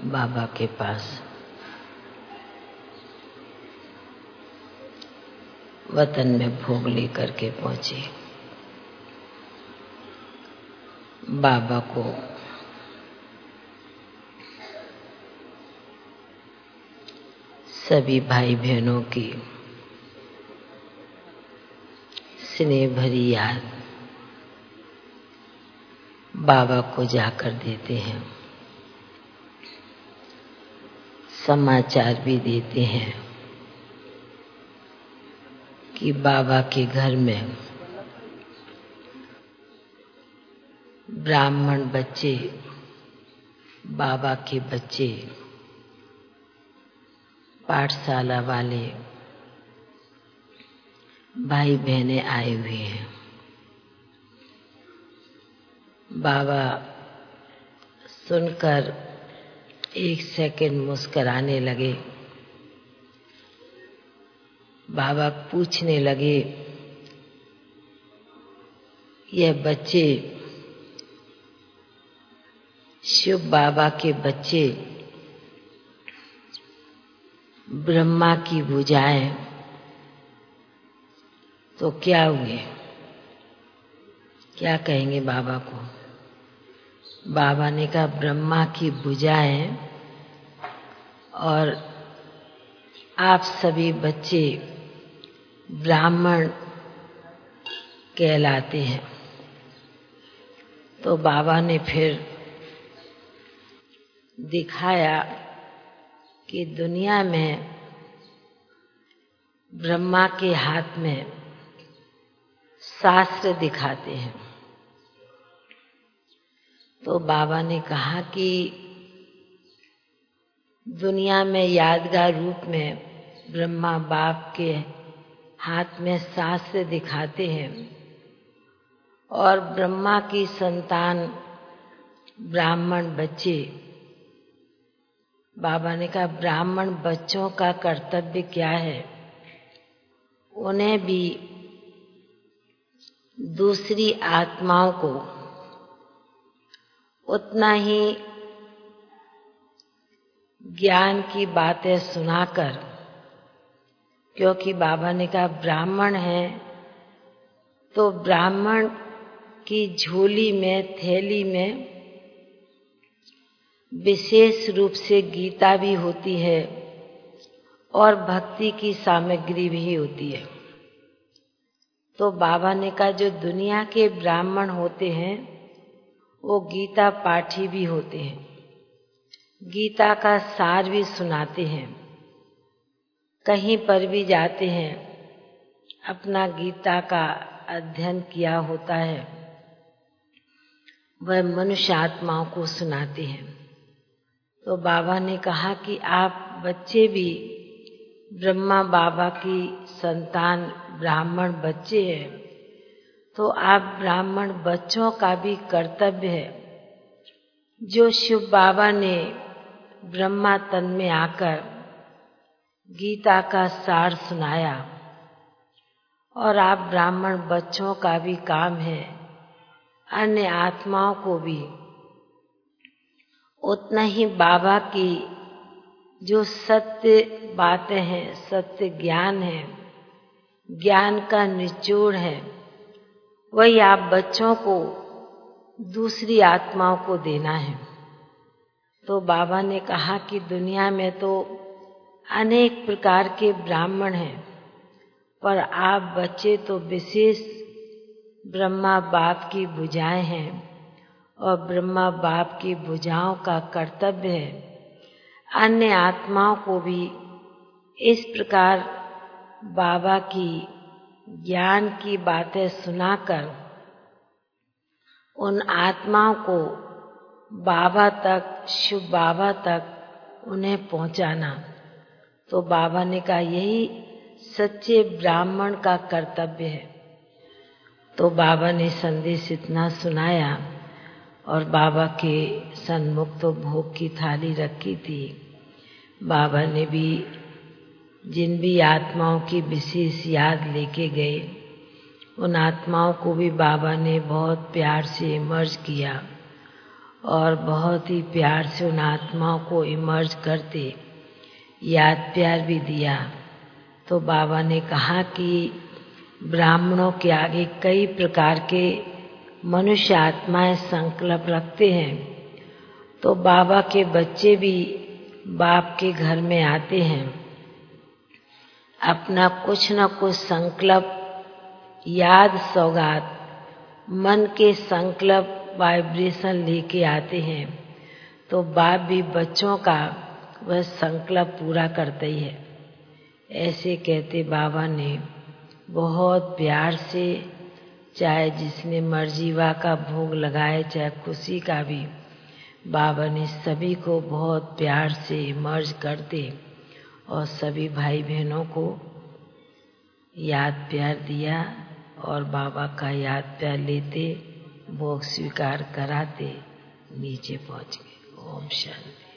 बाबा के पास। वतन में भोग लेकर के पहुंचे। बाबा को सभी भाई बहनों की स्नेह भरी याद बाबा को जाकर देते हैं। समाचार भी देते हैं कि बाबा के घर में ब्राह्मण बच्चे, बाबा के बच्चे, पाठशाला वाले भाई बहनें आए हुए हैं। बाबा सुनकर एक सेकंड मुस्कुराने लगे। बाबा पूछने लगे, यह बच्चे शिव बाबा के बच्चे ब्रह्मा की भुजाएं तो क्या हुए? क्या कहेंगे बाबा को? बाबा ने कहा, ब्रह्मा की भुजाएं और आप सभी बच्चे ब्राह्मण कहलाते हैं। तो बाबा ने फिर दिखाया कि दुनिया में ब्रह्मा के हाथ में शास्त्र दिखाते हैं। तो बाबा ने कहा कि दुनिया में यादगार रूप में ब्रह्मा बाप के हाथ में शास्त्र दिखाते हैं और ब्रह्मा की संतान ब्राह्मण बच्चे, बाबा ने कहा ब्राह्मण बच्चों का कर्तव्य क्या है? उन्हें भी दूसरी आत्माओं को उतना ही ज्ञान की बातें सुनाकर, क्योंकि बाबा ने कहा ब्राह्मण है तो ब्राह्मण की झोली में, थैली में विशेष रूप से गीता भी होती है और भक्ति की सामग्री भी होती है। तो बाबा ने कहा जो दुनिया के ब्राह्मण होते हैं वो गीता पाठी भी होते हैं, गीता का सार भी सुनाते हैं। कहीं पर भी जाते हैं, अपना गीता का अध्ययन किया होता है, वह मनुष्य आत्माओं को सुनाते हैं। तो बाबा ने कहा कि आप बच्चे भी ब्रह्मा बाबा की संतान ब्राह्मण बच्चे हैं, तो आप ब्राह्मण बच्चों का भी कर्तव्य है, जो शिव बाबा ने ब्रह्मा तन में आकर गीता का सार सुनाया, और आप ब्राह्मण बच्चों का भी काम है अन्य आत्माओं को भी उतना ही बाबा की जो सत्य बातें हैं, सत्य ज्ञान है, ज्ञान का निचोड़ है, वही आप बच्चों को दूसरी आत्माओं को देना है। तो बाबा ने कहा कि दुनिया में तो अनेक प्रकार के ब्राह्मण हैं, पर आप बच्चे तो विशेष ब्रह्मा बाप की भुजाएं हैं और ब्रह्मा बाप की भुजाओं का कर्तव्य है अन्य आत्माओं को भी इस प्रकार बाबा की ज्ञान की बातें सुनाकर उन आत्माओं को बाबा तक, शिव बाबा तक उन्हें पहुंचाना। तो बाबा ने कहा यही सच्चे ब्राह्मण का कर्तव्य है। तो बाबा ने संदेश इतना सुनाया और बाबा के सन्मुख तो भोग की थाली रखी थी। बाबा ने भी जिन भी आत्माओं की विशेष याद लेके गए, उन आत्माओं को भी बाबा ने बहुत प्यार से मर्ज किया और बहुत ही प्यार से उन आत्माओं को इमर्ज करते, याद प्यार भी दिया। तो बाबा ने कहा कि ब्राह्मणों के आगे कई प्रकार के मनुष्य आत्माएं संकल्प रखते हैं, तो बाबा के बच्चे भी बाप के घर में आते हैं, अपना कुछ न कुछ संकल्प, याद, सौगात, मन के संकल्प, वाइब्रेशन लेके आते हैं। तो बाप भी बच्चों का वह संकल्प पूरा करता ही है। ऐसे कहते बाबा ने बहुत प्यार से, चाहे जिसने मर्जीवा का भोग लगाए, चाहे खुशी का भी, बाबा ने सभी को बहुत प्यार से मर्ज करते और सभी भाई बहनों को याद प्यार दिया और बाबा का याद प्यार लेते, भोग स्वीकार कराते नीचे पहुंच गए। ओम शांति।